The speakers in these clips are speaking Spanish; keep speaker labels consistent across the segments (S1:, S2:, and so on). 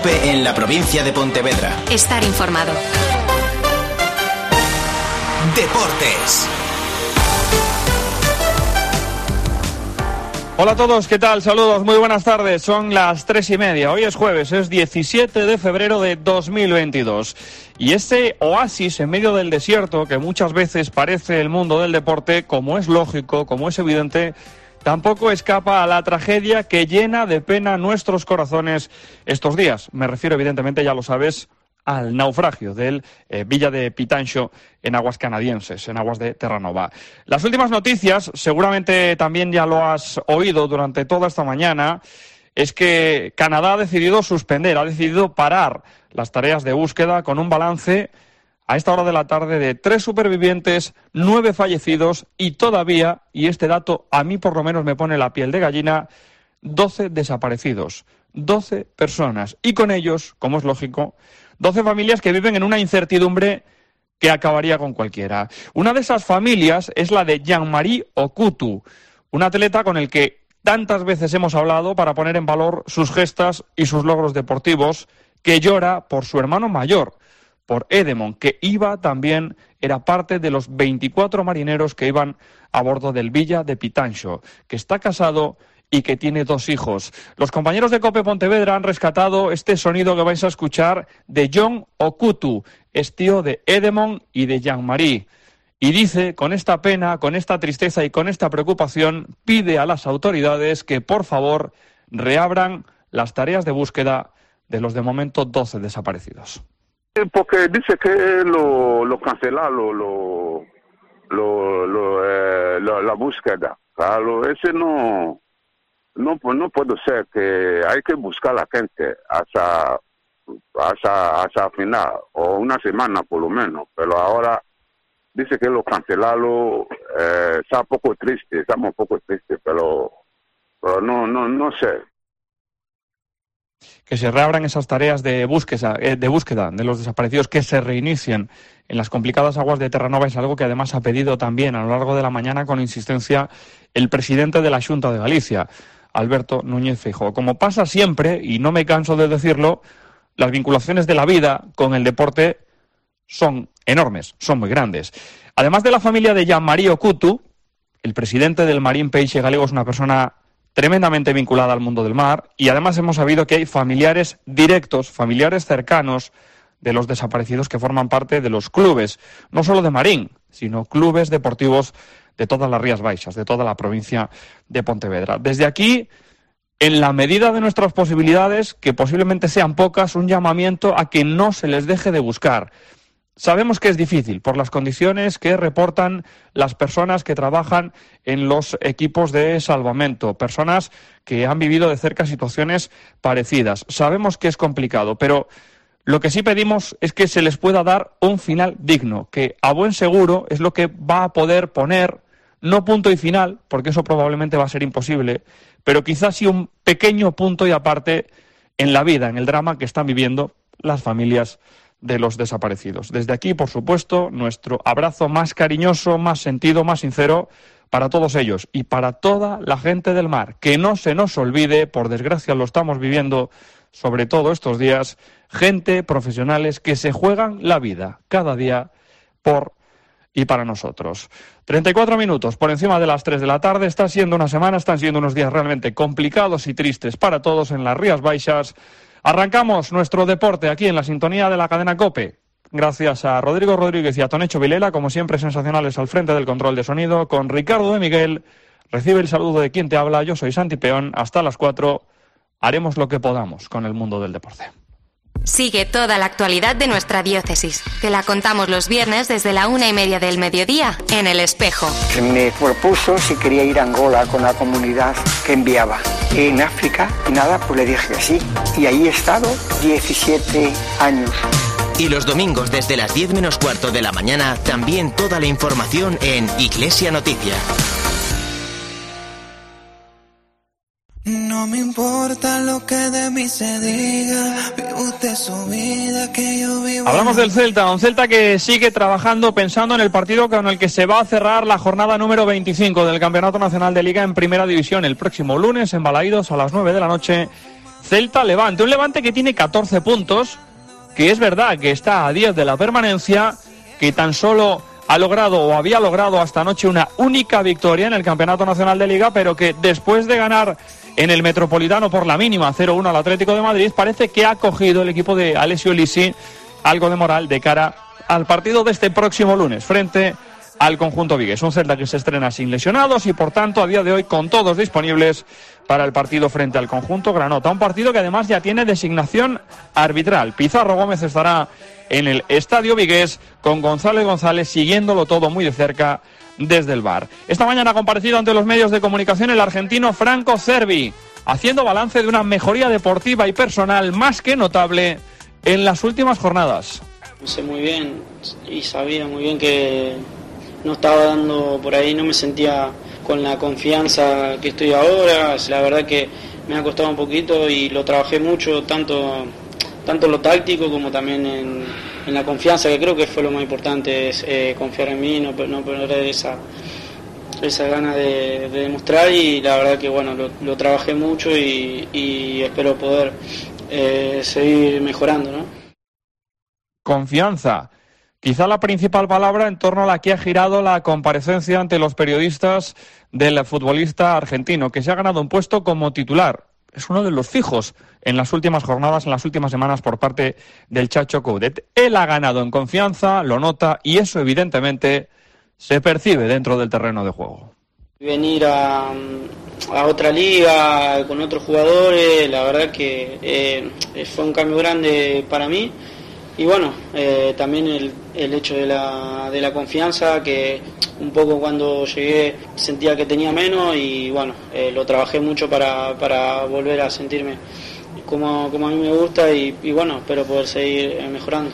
S1: COPE en la provincia de Pontevedra.
S2: Estar informado.
S1: Deportes.
S3: Hola a todos, ¿qué tal? Saludos, muy buenas tardes. Son las 3:30. Hoy es jueves, es 17 de febrero de 2022. Y este oasis en medio del desierto, que muchas veces parece el mundo del deporte, como es lógico, como es evidente, tampoco escapa a la tragedia que llena de pena nuestros corazones estos días. Me refiero, evidentemente, ya lo sabes, al naufragio del Villa de Pitanxo en aguas canadienses, en aguas de Terranova. Las últimas noticias, seguramente también ya lo has oído durante toda esta mañana, es que Canadá ha decidido suspender, ha decidido parar las tareas de búsqueda con un balance a esta hora de la tarde de 3 supervivientes, 9 fallecidos y todavía, y este dato a mí por lo menos me pone la piel de gallina, 12 desaparecidos, 12 personas y con ellos, como es lógico, 12 familias que viven en una incertidumbre que acabaría con cualquiera. Una de esas familias es la de Jean-Marie Okutu, un atleta con el que tantas veces hemos hablado para poner en valor sus gestas y sus logros deportivos, que llora por su hermano mayor, por Edemond, que también era parte de los 24 marineros que iban a bordo del Villa de Pitanxo, que está casado y que tiene 2 hijos. Los compañeros de COPE Pontevedra han rescatado este sonido que vais a escuchar de John Okutu, es tío de Edemond y de Jean-Marie. Y dice, con esta pena, con esta tristeza y con esta preocupación, pide a las autoridades que, por favor, reabran las tareas de búsqueda de los de momento 12 desaparecidos.
S4: Porque dice que lo cancelaron la búsqueda. Claro, ese no puede ser, que hay que buscar a la gente hasta final, o una semana por lo menos, pero ahora dice que lo cancelaron. Está un poco triste, estamos un poco tristes, pero no sé.
S3: Que se reabran esas tareas de búsqueda de los desaparecidos, que se reinicien en las complicadas aguas de Terranova, es algo que además ha pedido también a lo largo de la mañana con insistencia el presidente de la Xunta de Galicia, Alberto Núñez Feijóo. Como pasa siempre, y no me canso de decirlo, las vinculaciones de la vida con el deporte son enormes, son muy grandes. Además de la familia de Jean-Marie Okutu, el presidente del Marín Peixe Galego es una persona tremendamente vinculada al mundo del mar, y además hemos sabido que hay familiares directos, familiares cercanos de los desaparecidos que forman parte de los clubes, no solo de Marín, sino clubes deportivos de todas las Rías Baixas, de toda la provincia de Pontevedra. Desde aquí, en la medida de nuestras posibilidades, que posiblemente sean pocas, un llamamiento a que no se les deje de buscar. Sabemos que es difícil por las condiciones que reportan las personas que trabajan en los equipos de salvamento, personas que han vivido de cerca situaciones parecidas. Sabemos que es complicado, pero lo que sí pedimos es que se les pueda dar un final digno, que a buen seguro es lo que va a poder poner, no punto y final, porque eso probablemente va a ser imposible, pero quizás sí un pequeño punto y aparte en la vida, en el drama que están viviendo las familias de los desaparecidos. Desde aquí, por supuesto, nuestro abrazo más cariñoso, más sentido, más sincero para todos ellos y para toda la gente del mar. Que no se nos olvide, por desgracia lo estamos viviendo sobre todo estos días, gente, profesionales que se juegan la vida cada día por y para nosotros. 34 minutos por encima de las 3 de la tarde. Está siendo una semana, están siendo unos días realmente complicados y tristes para todos en las Rías Baixas. Arrancamos nuestro deporte aquí en la sintonía de la cadena COPE. Gracias a Rodrigo Rodríguez y a Tonecho Vilela, como siempre sensacionales al frente del control de sonido. Con Ricardo de Miguel, recibe el saludo de quien te habla. Yo soy Santi Peón. Hasta las 4 haremos lo que podamos con el mundo del deporte.
S2: Sigue toda la actualidad de nuestra diócesis. Te la contamos los viernes desde la 1:30 del mediodía en El Espejo.
S5: Me propuso si quería ir a Angola con la comunidad que enviaba en África y nada, pues le dije que sí. Y ahí he estado 17 años.
S1: Y los domingos desde las 10 menos cuarto de la mañana, también toda la información en Iglesia Noticia.
S6: No me importa lo que de mí se diga, vive usted su vida, que yo vivo.
S3: Hablamos del Celta, un Celta que sigue trabajando pensando en el partido con el que se va a cerrar la jornada número 25 del Campeonato Nacional de Liga en Primera División el próximo lunes en Balaídos a las 9 de la noche Celta-Levante, un Levante que tiene 14 puntos, que es verdad que está a 10 de la permanencia, que tan solo ha logrado o había logrado hasta anoche una única victoria en el Campeonato Nacional de Liga, pero que después de ganar en el Metropolitano por la mínima 0-1 al Atlético de Madrid, parece que ha cogido el equipo de Alessio Lisi algo de moral de cara al partido de este próximo lunes frente al conjunto vigués. Un Celta que se estrena sin lesionados y por tanto a día de hoy con todos disponibles para el partido frente al conjunto granota. Un partido que además ya tiene designación arbitral. Pizarro Gómez estará en el estadio vigués con González siguiéndolo todo muy de cerca desde el VAR. Esta mañana ha comparecido ante los medios de comunicación el argentino Franco Cervi, haciendo balance de una mejoría deportiva y personal más que notable en las últimas jornadas.
S7: Sé muy bien y sabía muy bien que no estaba dando por ahí, no me sentía con la confianza que estoy ahora. La verdad que me ha costado un poquito y lo trabajé mucho, tanto en lo táctico como también en la confianza, que creo que fue lo más importante, es confiar en mí, no perder esa gana de demostrar, y la verdad que bueno, lo trabajé mucho y espero poder seguir mejorando, ¿no?
S3: Confianza. Quizá la principal palabra en torno a la que ha girado la comparecencia ante los periodistas del futbolista argentino, que se ha ganado un puesto como titular. Es uno de los fijos en las últimas jornadas, en las últimas semanas por parte del Chacho Coudet. Él ha ganado en confianza, lo nota, y eso evidentemente se percibe dentro del terreno de juego.
S7: Venir a otra liga con otros jugadores, la verdad que fue un cambio grande para mí. Y bueno, también el hecho de la confianza, que un poco cuando llegué sentía que tenía menos, y bueno, lo trabajé mucho para volver a sentirme como a mí me gusta, y bueno, espero poder seguir mejorando.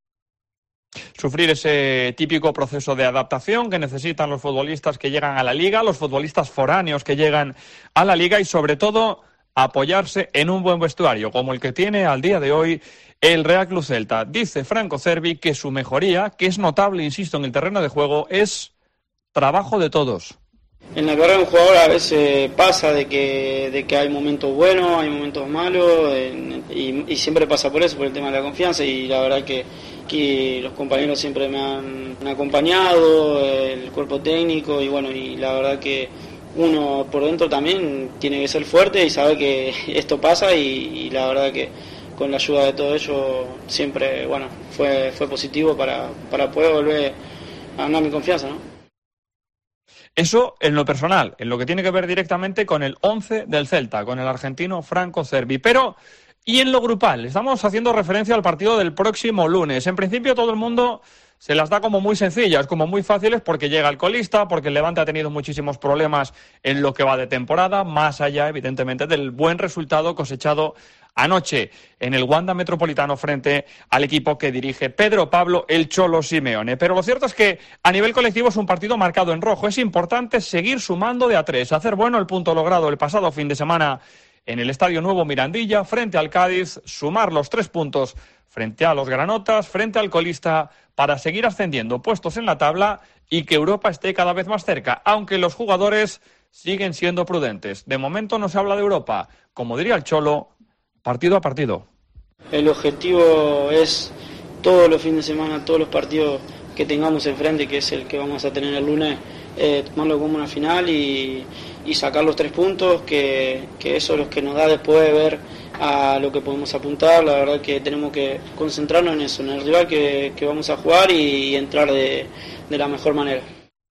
S3: Sufrir ese típico proceso de adaptación que necesitan los futbolistas que llegan a la liga, los futbolistas foráneos que llegan a la liga, y sobre todo apoyarse en un buen vestuario como el que tiene al día de hoy el Real Club Celta. Dice Franco Cervi que su mejoría, que es notable, insisto, en el terreno de juego, es trabajo de todos.
S7: En la carrera de un jugador a veces pasa de que hay momentos buenos, hay momentos malos, y siempre pasa por eso, por el tema de la confianza, y la verdad que los compañeros siempre me han acompañado, el cuerpo técnico, y bueno, y la verdad que uno por dentro también tiene que ser fuerte y saber que esto pasa, y la verdad que con la ayuda de todo ello siempre, bueno, fue positivo para poder volver a ganar mi confianza, ¿no?
S3: Eso en lo personal, en lo que tiene que ver directamente con el 11 del Celta, con el argentino Franco Cervi. Pero, ¿y en lo grupal? Estamos haciendo referencia al partido del próximo lunes. En principio todo el mundo se las da como muy sencillas, como muy fáciles, porque llega el colista, porque el Levante ha tenido muchísimos problemas en lo que va de temporada, más allá, evidentemente, del buen resultado cosechado anoche en el Wanda Metropolitano frente al equipo que dirige Pedro Pablo el Cholo Simeone. Pero lo cierto es que a nivel colectivo es un partido marcado en rojo. Es importante seguir sumando de a tres, hacer bueno el punto logrado el pasado fin de semana en el Estadio Nuevo Mirandilla frente al Cádiz, sumar los 3 puntos frente a los granotas, frente al colista, para seguir ascendiendo puestos en la tabla y que Europa esté cada vez más cerca, aunque los jugadores siguen siendo prudentes. De momento no se habla de Europa, como diría el Cholo, partido a partido.
S7: El objetivo es todos los fines de semana, todos los partidos que tengamos enfrente, que es el que vamos a tener el lunes, tomarlo como una final y sacar los 3 puntos, que eso es lo que nos da después de ver a lo que podemos apuntar. La verdad que tenemos que concentrarnos en eso, en el rival que vamos a jugar, y entrar de la mejor manera.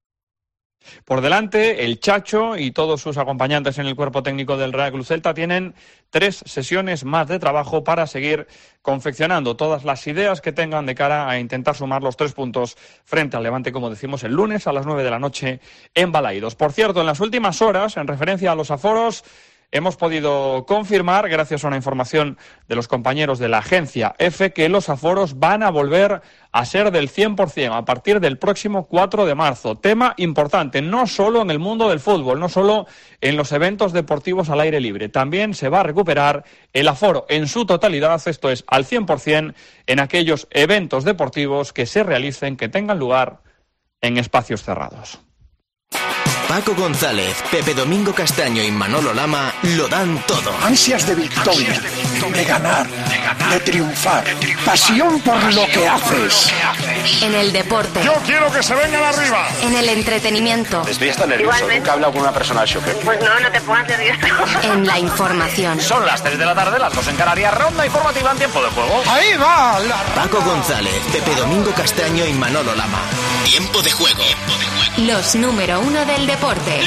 S3: Por delante, el Chacho y todos sus acompañantes en el cuerpo técnico del Real Club Celta tienen 3 sesiones más de trabajo para seguir confeccionando todas las ideas que tengan de cara a intentar sumar los 3 puntos frente al Levante, como decimos, el lunes a las 9 de la noche en Balaídos. Por cierto, en las últimas horas, en referencia a los aforos, hemos podido confirmar, gracias a una información de los compañeros de la agencia EFE, que los aforos van a volver a ser del 100% a partir del próximo 4 de marzo. Tema importante, no solo en el mundo del fútbol, no solo en los eventos deportivos al aire libre. También se va a recuperar el aforo en su totalidad, esto es, al 100%, en aquellos eventos deportivos que se realicen, que tengan lugar en espacios cerrados.
S1: Paco González, Pepe Domingo Castaño y Manolo Lama lo dan todo.
S5: Ansias de victoria, de ganar, de triunfar, pasión por lo que haces.
S2: En el deporte.
S8: Yo quiero que se vengan arriba.
S2: En el entretenimiento.
S9: Estoy hasta nervioso, nunca he hablado con una persona al choque.
S10: Pues no te pongas nervioso.
S2: En la información.
S9: Son las 3 de la tarde, las 2 en Canarias, ronda informativa en tiempo de juego.
S5: Ahí va la
S1: Paco González, Pepe Domingo Castaño y Manolo Lama. Tiempo de juego.
S2: Los número 1 del deporte.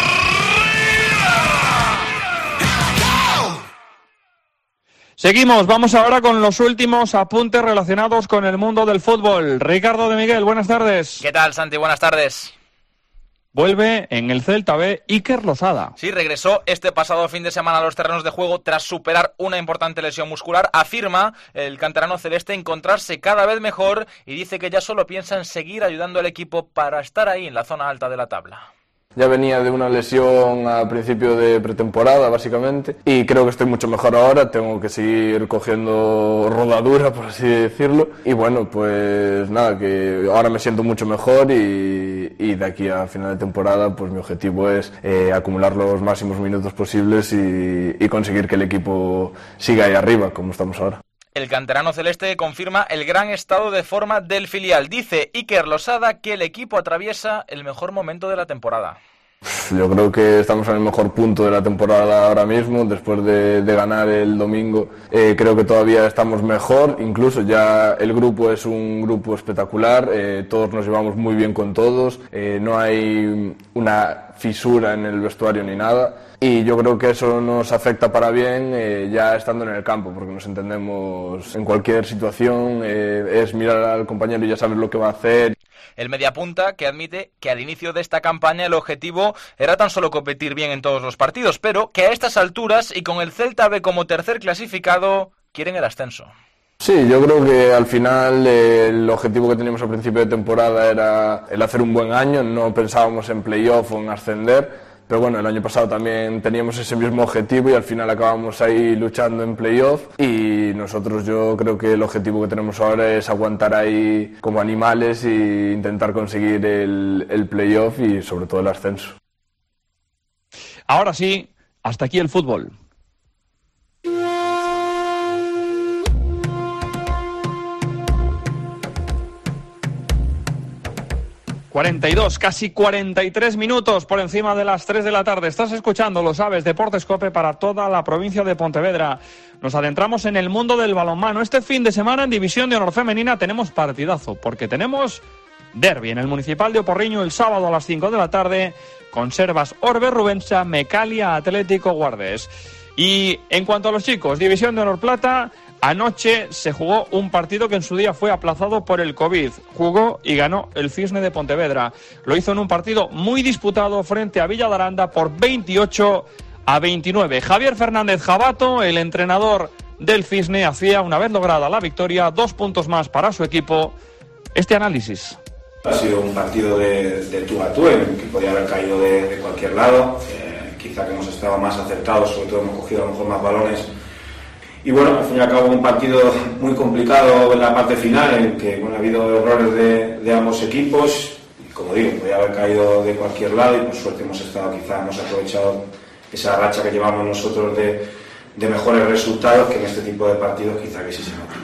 S3: Seguimos, vamos ahora con los últimos apuntes relacionados con el mundo del fútbol. Ricardo de Miguel, buenas tardes.
S11: ¿Qué tal, Santi? Buenas tardes.
S3: Vuelve en el Celta B Iker Losada.
S11: Sí, regresó este pasado fin de semana a los terrenos de juego tras superar una importante lesión muscular. Afirma el canterano celeste encontrarse cada vez mejor y dice que ya solo piensa en seguir ayudando al equipo para estar ahí en la zona alta de la tabla.
S12: Ya venía de una lesión a principio de pretemporada, básicamente, y creo que estoy mucho mejor ahora. Tengo que seguir cogiendo rodadura, por así decirlo, y bueno, pues nada, que ahora me siento mucho mejor y de aquí a final de temporada, pues mi objetivo es acumular los máximos minutos posibles y conseguir que el equipo siga ahí arriba, como estamos ahora.
S11: El canterano celeste confirma el gran estado de forma del filial. Dice Iker Losada que el equipo atraviesa el mejor momento de la temporada.
S12: Yo creo que estamos en el mejor punto de la temporada ahora mismo, después de ganar el domingo. Creo que todavía estamos mejor, incluso ya el grupo es un grupo espectacular, todos nos llevamos muy bien con todos, no hay una fisura en el vestuario ni nada. Y yo creo que eso nos afecta para bien ya estando en el campo, porque nos entendemos en cualquier situación, es mirar al compañero y ya sabes lo que va a hacer.
S11: El mediapunta que admite que al inicio de esta campaña el objetivo era tan solo competir bien en todos los partidos, pero que a estas alturas y con el Celta B como tercer clasificado quieren el ascenso.
S12: Sí, yo creo que al final el objetivo que teníamos al principio de temporada era el hacer un buen año, no pensábamos en playoff o en ascender. Pero bueno, el año pasado también teníamos ese mismo objetivo y al final acabamos ahí luchando en playoff y nosotros yo creo que el objetivo que tenemos ahora es aguantar ahí como animales e intentar conseguir el playoff y sobre todo el ascenso.
S3: Ahora sí, hasta aquí el fútbol. 42, casi 43 minutos por encima de las 3 de la tarde. Estás escuchando, lo sabes, Deportes COPE para toda la provincia de Pontevedra. Nos adentramos en el mundo del balonmano. Este fin de semana en División de Honor Femenina tenemos partidazo, porque tenemos derbi en el Municipal de Oporriño el sábado a las 5 de la tarde, Conservas Orbe Rubensa, Mecalia Atlético Guardés. Y en cuanto a los chicos, División de Honor Plata, anoche se jugó un partido que en su día fue aplazado por el COVID. Jugó y ganó el Cisne de Pontevedra. Lo hizo en un partido muy disputado frente a Villa de Aranda por 28-29. Javier Fernández Jabato, el entrenador del Cisne, hacía, una vez lograda la victoria, 2 puntos más para su equipo. Este análisis.
S13: Ha sido un partido de tú a tú, en el que podía haber caído de cualquier lado. Quizá que hemos estado más acertados, sobre todo hemos cogido a lo mejor más balones. Y bueno, al fin y al cabo un partido muy complicado en la parte final, en el que bueno, ha habido errores de ambos equipos. Y como digo, podía haber caído de cualquier lado y por suerte hemos aprovechado esa racha que llevamos nosotros de mejores resultados, que en este tipo de partidos quizá que sí se nota.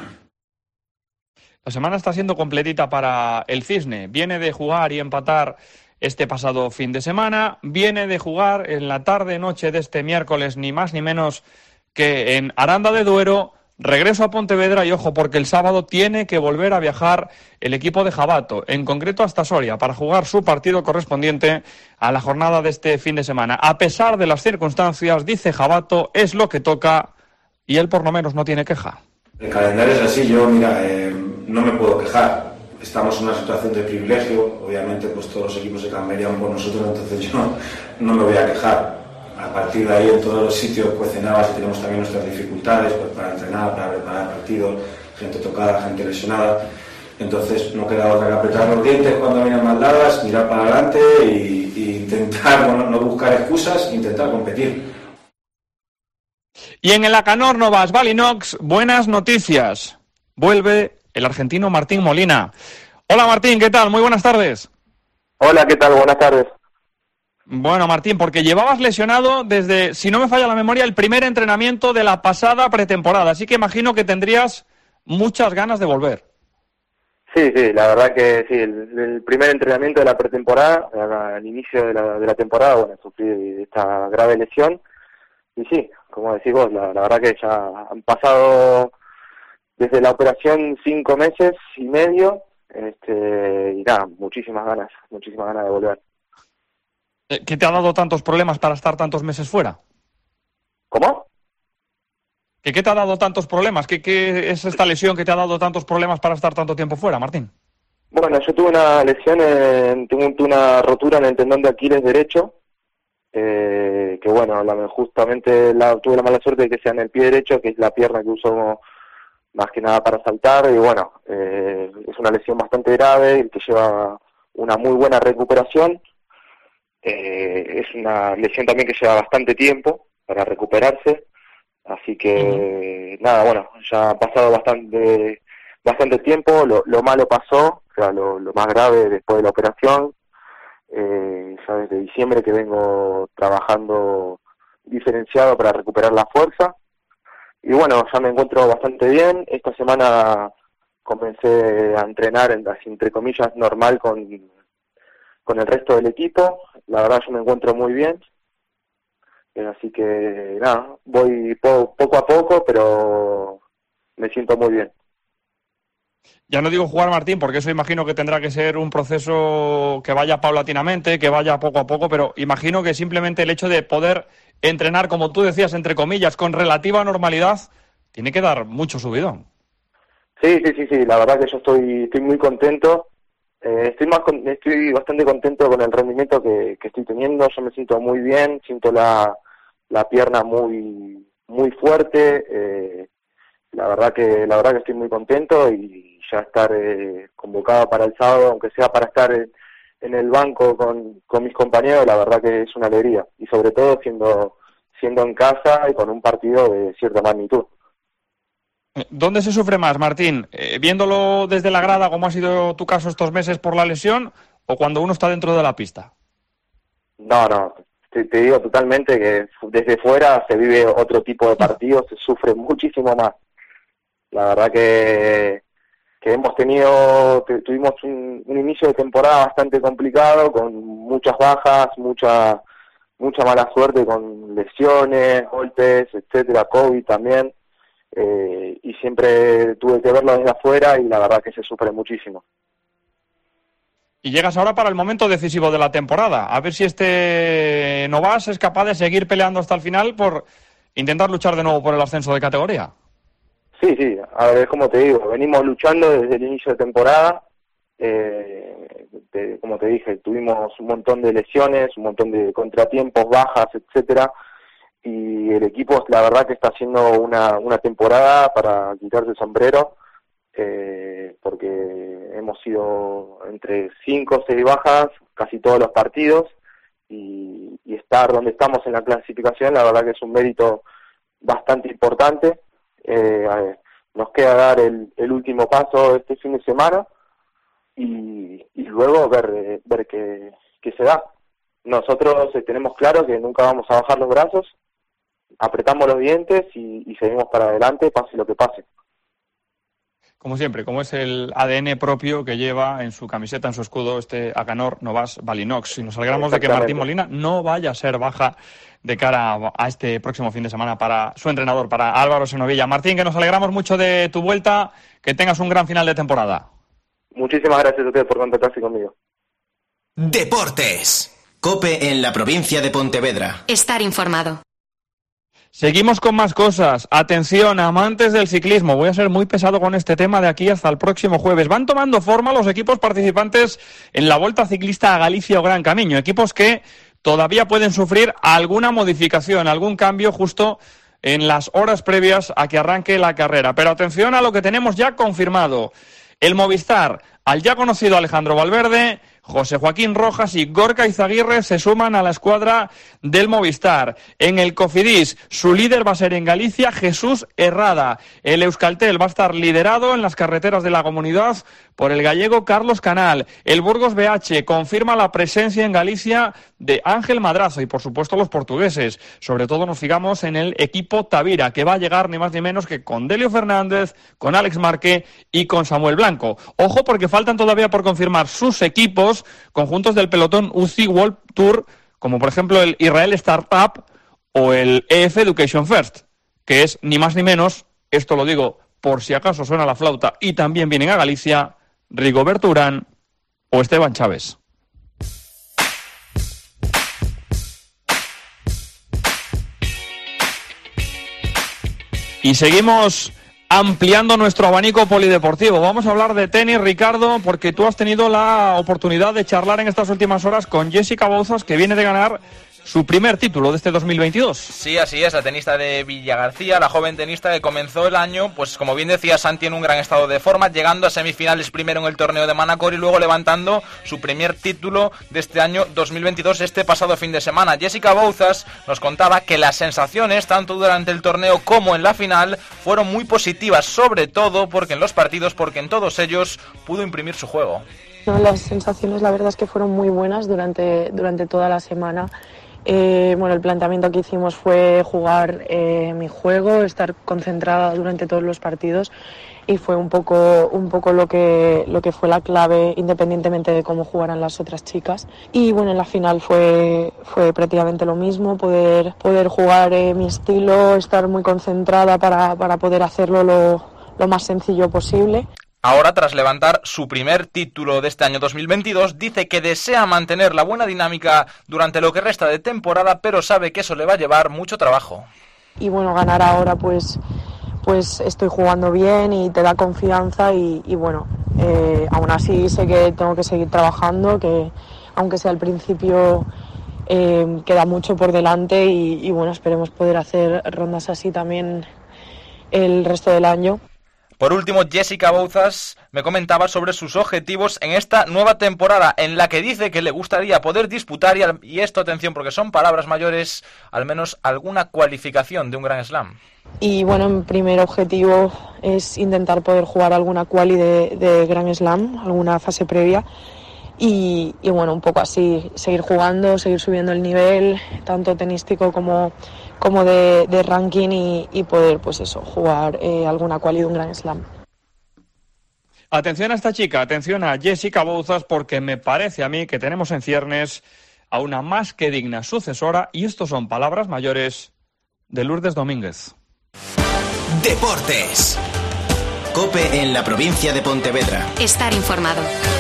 S3: La semana está siendo completita para el Cisne. Viene de jugar y empatar este pasado fin de semana. Viene de jugar en la tarde-noche de este miércoles, ni más ni menos que en Aranda de Duero. Regreso a Pontevedra y ojo, porque el sábado tiene que volver a viajar el equipo de Jabato, en concreto hasta Soria, para jugar su partido correspondiente a la jornada de este fin de semana. A pesar de las circunstancias, dice Jabato, es lo que toca y él por lo menos no tiene queja.
S13: El calendario es así, yo no me puedo quejar. Estamos en una situación de privilegio, obviamente pues todos los equipos se cambiarían por nosotros, entonces yo no me voy a quejar. A partir de ahí en todos los sitios pues cenabas y tenemos también nuestras dificultades pues, para entrenar, para preparar partidos, gente tocada, gente lesionada. Entonces no queda otra que apretar los dientes cuando vienen mal dadas, mirar para adelante y intentar, bueno, no buscar excusas, intentar competir.
S3: Y en el Acanor Novas Valinox, buenas noticias. Vuelve el argentino Martín Molina. Hola Martín, ¿qué tal? Muy buenas tardes.
S14: Hola, ¿qué tal? Buenas tardes.
S3: Bueno, Martín, porque llevabas lesionado desde, si no me falla la memoria, el primer entrenamiento de la pasada pretemporada, así que imagino que tendrías muchas ganas de volver.
S8: Sí, la verdad que sí, el primer entrenamiento de la pretemporada, al inicio de la temporada, bueno, sufrí esta grave lesión, y sí, como decís vos, la verdad que ya han pasado desde la operación 5 meses y medio, y nada, muchísimas ganas de volver.
S3: ¿Qué te ha dado tantos problemas para estar tantos meses fuera?
S8: ¿Cómo?
S3: ¿Qué te ha dado tantos problemas? ¿Qué es esta lesión que te ha dado tantos problemas para estar tanto tiempo fuera, Martín?
S8: Bueno, yo tuve una lesión, tuve una rotura en el tendón de Aquiles derecho, que bueno, justamente tuve la mala suerte de que sea en el pie derecho, que es la pierna que uso más que nada para saltar, y bueno, es una lesión bastante grave, que lleva una muy buena recuperación. Es una lesión también que lleva bastante tiempo para recuperarse, así que nada, bueno, ya ha pasado bastante tiempo, lo malo pasó, o sea, lo más grave después de la operación, ya desde diciembre que vengo trabajando diferenciado para recuperar la fuerza, y bueno, ya me encuentro bastante bien. Esta semana comencé a entrenar, entre comillas, normal con el resto del equipo. La verdad yo me encuentro muy bien, así que nada, voy poco a poco, pero me siento muy bien.
S3: Ya no digo jugar, Martín, porque eso imagino que tendrá que ser un proceso que vaya paulatinamente, que vaya poco a poco, pero imagino que simplemente el hecho de poder entrenar, como tú decías, entre comillas, con relativa normalidad, tiene que dar mucho subidón.
S8: Sí, la verdad que yo estoy muy contento. Estoy bastante contento con el rendimiento que estoy teniendo. Yo me siento muy bien, siento la pierna muy fuerte. La verdad que estoy muy contento, y ya estar convocado para el sábado, aunque sea para estar en el banco con mis compañeros, la verdad que es una alegría, y sobre todo siendo en casa y con un partido de cierta magnitud.
S3: ¿Dónde se sufre más, Martín? ¿Viéndolo desde la grada, como ha sido tu caso estos meses por la lesión, o cuando uno está dentro de la pista?
S8: No, te digo totalmente que desde fuera se vive otro tipo de partido, se sufre muchísimo más. La verdad que tuvimos un inicio de temporada bastante complicado, con muchas bajas, mucha mala suerte con lesiones, golpes, etcétera, COVID también. Y siempre tuve que verlo desde afuera, y la verdad que se sufre muchísimo.
S3: Y llegas ahora para el momento decisivo de la temporada, a ver si este Novas es capaz de seguir peleando hasta el final por intentar luchar de nuevo por el ascenso de categoría.
S8: Sí, a ver, como te digo, venimos luchando desde el inicio de temporada, como te dije, tuvimos un montón de lesiones, un montón de contratiempos, bajas, etcétera, y el equipo la verdad que está haciendo una temporada para quitarse el sombrero, porque hemos sido entre 5 o 6 bajas casi todos los partidos, y estar donde estamos en la clasificación la verdad que es un mérito bastante importante. Nos queda dar el último paso este fin de semana, y luego ver qué se da. Nosotros tenemos claro que nunca vamos a bajar los brazos, apretamos los dientes y seguimos para adelante, pase lo que pase.
S3: Como siempre, como es el ADN propio que lleva en su camiseta, en su escudo, este Acanor Novas Balinox. Y nos alegramos de que Martín Molina no vaya a ser baja de cara a este próximo fin de semana para su entrenador, para Álvaro Senovilla. Martín, que nos alegramos mucho de tu vuelta, que tengas un gran final de temporada.
S8: Muchísimas gracias a ustedes por contactarse conmigo.
S1: Deportes. COPE en la provincia de Pontevedra.
S2: Estar informado.
S3: Seguimos con más cosas. Atención, amantes del ciclismo. Voy a ser muy pesado con este tema de aquí hasta el próximo jueves. Van tomando forma los equipos participantes en la Volta Ciclista a Galicia o Gran Camino. Equipos que todavía pueden sufrir alguna modificación, algún cambio justo en las horas previas a que arranque la carrera. Pero atención a lo que tenemos ya confirmado. El Movistar, al ya conocido Alejandro Valverde, José Joaquín Rojas y Gorka Izaguirre se suman a la escuadra del Movistar. En el Cofidis, su líder va a ser en Galicia Jesús Herrada. El Euskaltel va a estar liderado en las carreteras de la comunidad por el gallego Carlos Canal. El Burgos BH confirma la presencia en Galicia de Ángel Madrazo y, por supuesto, los portugueses. Sobre todo nos fijamos en el equipo Tavira, que va a llegar ni más ni menos que con Delio Fernández, con Alex Marque y con Samuel Blanco. Ojo, porque faltan todavía por confirmar sus equipos, conjuntos del pelotón UCI World Tour, como por ejemplo el Israel Startup o el EF Education First, que es ni más ni menos, esto lo digo por si acaso suena la flauta y también vienen a Galicia, Rigoberto Urán o Esteban Chávez. Y seguimos ampliando nuestro abanico polideportivo. Vamos a hablar de tenis, Ricardo, porque tú has tenido la oportunidad de charlar en estas últimas horas con Jessica Bouzas, que viene de ganar su primer título de este 2022.
S11: Sí, así es, la tenista de Villagarcía, la joven tenista que comenzó el año, pues como bien decía Santi, en un gran estado de forma, llegando a semifinales primero en el torneo de Manacor y luego levantando su primer título de este año 2022, este pasado fin de semana. Jessica Bouzas nos contaba que las sensaciones, tanto durante el torneo como en la final, fueron muy positivas, sobre todo porque en los partidos, porque en todos ellos pudo imprimir su juego.
S14: No, las sensaciones la verdad es que fueron muy buenas durante toda la semana. Bueno, el planteamiento que hicimos fue jugar mi juego, estar concentrada durante todos los partidos y fue un poco lo que fue la clave, independientemente de cómo jugaran las otras chicas. Y bueno, en la final fue prácticamente lo mismo, poder jugar mi estilo, estar muy concentrada para poder hacerlo lo más sencillo posible.
S11: Ahora, tras levantar su primer título de este año 2022, dice que desea mantener la buena dinámica durante lo que resta de temporada, pero sabe que eso le va a llevar mucho trabajo.
S14: Y bueno, ganar ahora pues estoy jugando bien y te da confianza y bueno, aún así sé que tengo que seguir trabajando, que aunque sea al principio queda mucho por delante y bueno, esperemos poder hacer rondas así también el resto del año.
S11: Por último, Jessica Bouzas me comentaba sobre sus objetivos en esta nueva temporada, en la que dice que le gustaría poder disputar, y esto, atención, porque son palabras mayores, al menos alguna cualificación de un Grand Slam.
S14: Y bueno, mi primer objetivo es intentar poder jugar alguna quali de Grand Slam, alguna fase previa, y bueno, un poco así, seguir jugando, seguir subiendo el nivel, tanto tenístico como de ranking y poder, pues eso, jugar alguna quali de un Grand Slam.
S3: Atención a esta chica, atención a Jessica Bouzas, porque me parece a mí que tenemos en ciernes a una más que digna sucesora, y estos son palabras mayores de Lourdes Domínguez.
S1: Deportes. COPE en la provincia de Pontevedra.
S2: Estar informado.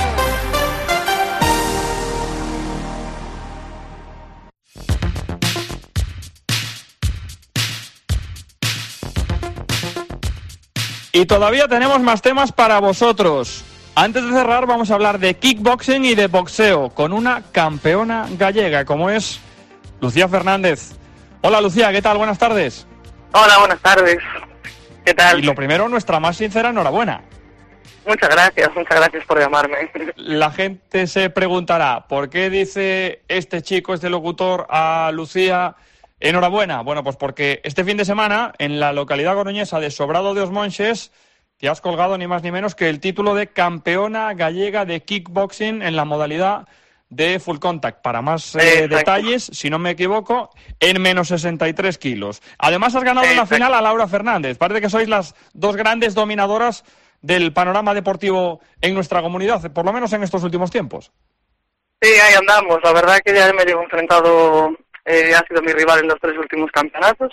S3: Y todavía tenemos más temas para vosotros. Antes de cerrar vamos a hablar de kickboxing y de boxeo con una campeona gallega como es Lucía Fernández. Hola Lucía, ¿qué tal? Buenas tardes.
S10: Hola, buenas tardes. ¿Qué tal?
S3: Y lo primero, nuestra más sincera enhorabuena.
S10: Muchas gracias por llamarme.
S3: La gente se preguntará, ¿por qué dice este chico, este locutor a Lucía enhorabuena? Bueno, pues porque este fin de semana, en la localidad coruñesa de Sobrado de Os Monxes, te has colgado ni más ni menos que el título de campeona gallega de kickboxing en la modalidad de full contact. Para más detalles, si no me equivoco, en menos 63 kilos. Además, has ganado en la final a Laura Fernández. Parece que sois las dos grandes dominadoras del panorama deportivo en nuestra comunidad, por lo menos en estos últimos tiempos.
S10: Sí, ahí andamos. La verdad que ya me llevo enfrentado... ha sido mi rival en los 3 últimos campeonatos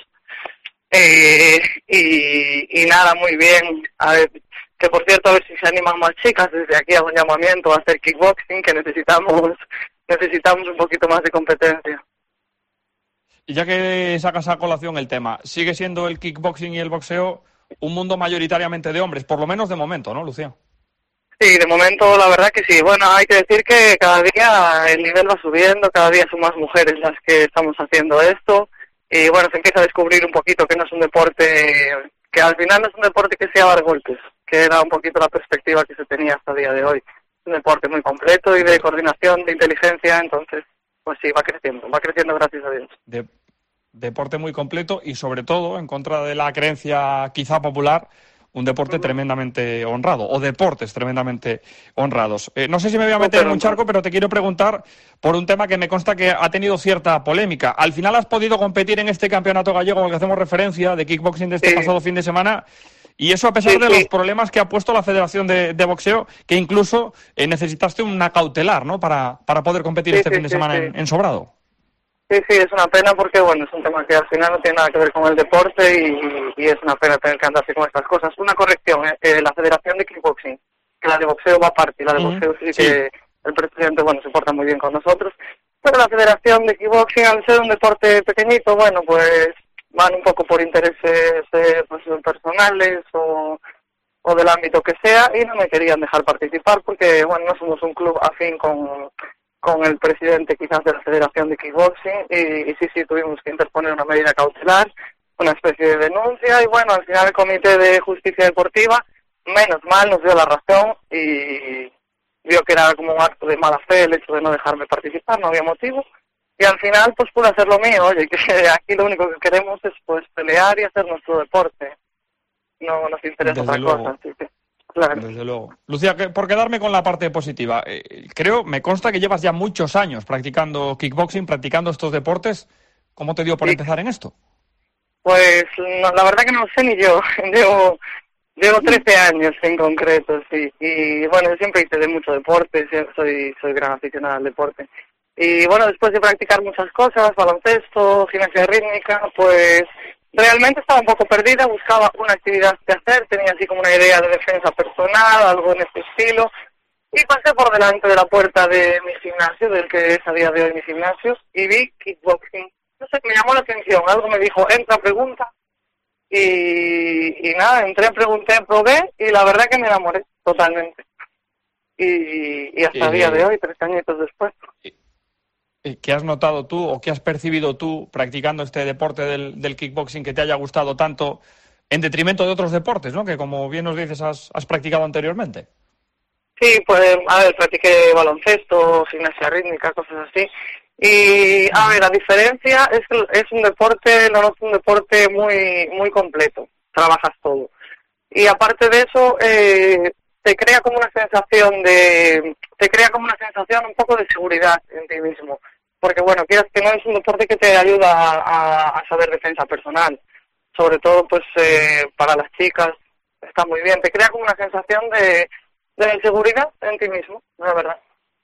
S10: y nada, muy bien. A ver, que por cierto, a ver si se animan más chicas. Desde aquí hago un llamamiento a hacer kickboxing, que necesitamos un poquito más de competencia.
S3: Y ya que sacas a colación el tema, sigue siendo el kickboxing y el boxeo un mundo mayoritariamente de hombres, por lo menos de momento, ¿no, Lucía?
S10: Sí, de momento la verdad que sí. Bueno, hay que decir que cada día el nivel va subiendo, cada día son más mujeres las que estamos haciendo esto y bueno, se empieza a descubrir un poquito que no es un deporte, que al final no es un deporte que sea dar golpes, que era un poquito la perspectiva que se tenía hasta el día de hoy. Es un deporte muy completo y de coordinación, de inteligencia, entonces pues sí, va creciendo gracias a Dios.
S3: Deporte muy completo y sobre todo, en contra de la creencia quizá popular, un deporte tremendamente honrado, o deportes tremendamente honrados. No sé si me voy a meter en un charco, pero te quiero preguntar por un tema que me consta que ha tenido cierta polémica. Al final has podido competir en este campeonato gallego al que hacemos referencia, de kickboxing de este pasado fin de semana, y eso a pesar de los problemas que ha puesto la Federación de Boxeo, que incluso necesitaste una cautelar, ¿no?, para poder competir este fin de semana en Sobrado.
S10: Sí, es una pena porque, bueno, es un tema que al final no tiene nada que ver con el deporte y es una pena tener que andarse con estas cosas. Una corrección, la Federación de Kickboxing, que la de boxeo va aparte, y la de boxeo sí que el presidente, bueno, se porta muy bien con nosotros, pero la Federación de Kickboxing, al ser un deporte pequeñito, bueno, pues van un poco por intereses pues, personales o del ámbito que sea, y no me querían dejar participar porque, bueno, no somos un club afín con el presidente quizás de la Federación de Kickboxing y sí, tuvimos que interponer una medida cautelar, una especie de denuncia y bueno, al final el Comité de Justicia Deportiva, menos mal, nos dio la razón y vio que era como un acto de mala fe el hecho de no dejarme participar, no había motivo y al final pues pude hacer lo mío, oye, que aquí lo único que queremos es pues pelear y hacer nuestro deporte, no nos interesa otra cosa, así que... Claro.
S3: Desde luego. Lucía, por quedarme con la parte positiva, me consta que llevas ya muchos años practicando kickboxing, practicando estos deportes. ¿Cómo te dio por empezar en esto?
S10: Pues no, la verdad que no lo sé ni yo. Llevo 13 años en concreto, sí. Y bueno, yo siempre hice de mucho deporte, soy gran aficionado al deporte. Y bueno, después de practicar muchas cosas, baloncesto, gimnasia rítmica, pues... realmente estaba un poco perdida, buscaba una actividad que hacer, tenía así como una idea de defensa personal, algo en este estilo, y pasé por delante de la puerta de mi gimnasio, del que es a día de hoy mi gimnasio, y vi kickboxing. No sé, me llamó la atención, algo me dijo, entra, pregunta, y nada, entré, pregunté, probé, y la verdad que me enamoré totalmente. Y hasta el día de hoy, 3 añitos después.
S3: ¿Qué has notado tú o qué has percibido tú practicando este deporte del kickboxing que te haya gustado tanto en detrimento de otros deportes, ¿no?, que como bien nos dices has practicado anteriormente?
S10: Sí, pues a ver, practiqué baloncesto, gimnasia rítmica, cosas así. Y a ver, la diferencia es que es un deporte, lo noto un deporte muy completo, trabajas todo. Y aparte de eso, te crea como una sensación un poco de seguridad en ti mismo. Porque bueno, quieras que no, es un deporte que te ayuda a saber defensa personal. Sobre todo pues para las chicas está muy bien. Te crea como una sensación de seguridad en ti mismo, la verdad.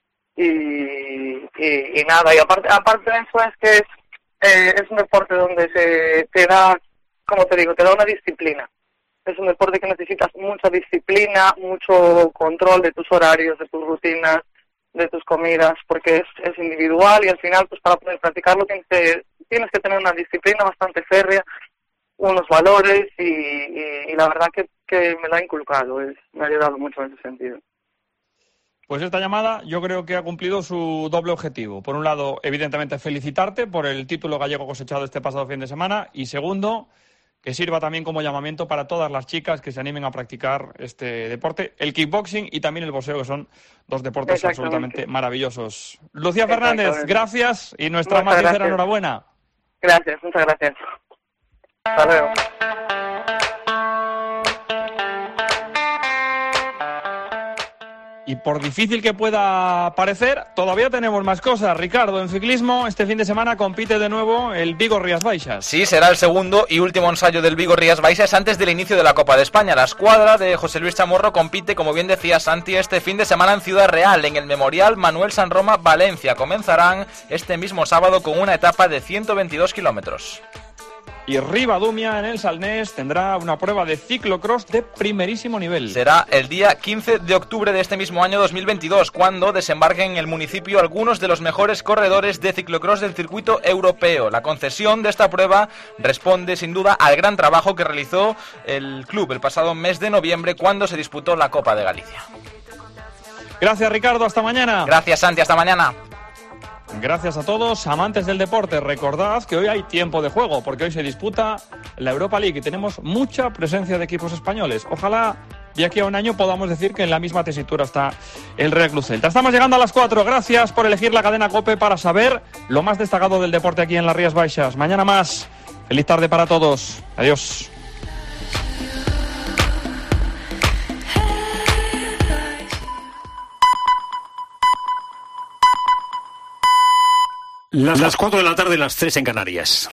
S10: Y nada, y aparte de eso es que es un deporte donde te da, como te digo, te da una disciplina. Es un deporte que necesitas mucha disciplina, mucho control de tus horarios, de tus rutinas, de tus comidas, porque es individual y al final pues para poder practicarlo tienes que tener una disciplina bastante férrea, unos valores y la verdad que me lo ha inculcado, me ha ayudado mucho en ese sentido.
S3: Pues esta llamada yo creo que ha cumplido su doble objetivo. Por un lado, evidentemente felicitarte por el título gallego cosechado este pasado fin de semana y segundo, que sirva también como llamamiento para todas las chicas que se animen a practicar este deporte, el kickboxing y también el boxeo, que son 2 deportes absolutamente maravillosos. Lucía Fernández, gracias y nuestra más sincera enhorabuena.
S10: Gracias, muchas gracias. Hasta luego.
S3: Y por difícil que pueda parecer, todavía tenemos más cosas. Ricardo, en ciclismo, este fin de semana compite de nuevo el Vigo Rías Baixas.
S11: Sí, será el segundo y último ensayo del Vigo Rías Baixas antes del inicio de la Copa de España. La escuadra de José Luis Chamorro compite, como bien decía Santi, este fin de semana en Ciudad Real, en el Memorial Manuel San Roma, Valencia. Comenzarán este mismo sábado con una etapa de 122 kilómetros.
S3: Y Ribadumia, en el Salnés, tendrá una prueba de ciclocross de primerísimo nivel.
S11: Será el día 15 de octubre de este mismo año 2022, cuando desembarquen en el municipio algunos de los mejores corredores de ciclocross del circuito europeo. La concesión de esta prueba responde sin duda al gran trabajo que realizó el club el pasado mes de noviembre, cuando se disputó la Copa de Galicia.
S3: Gracias, Ricardo, hasta mañana.
S11: Gracias, Santi, hasta mañana.
S3: Gracias a todos, amantes del deporte. Recordad que hoy hay tiempo de juego, porque hoy se disputa la Europa League y tenemos mucha presencia de equipos españoles. Ojalá de aquí a un año podamos decir que en la misma tesitura está el Real Club Celta. Estamos llegando a las 4. Gracias por elegir la cadena COPE para saber lo más destacado del deporte aquí en las Rías Baixas. Mañana más. Feliz tarde para todos. Adiós.
S15: Las 4 de la tarde, las 3 en Canarias.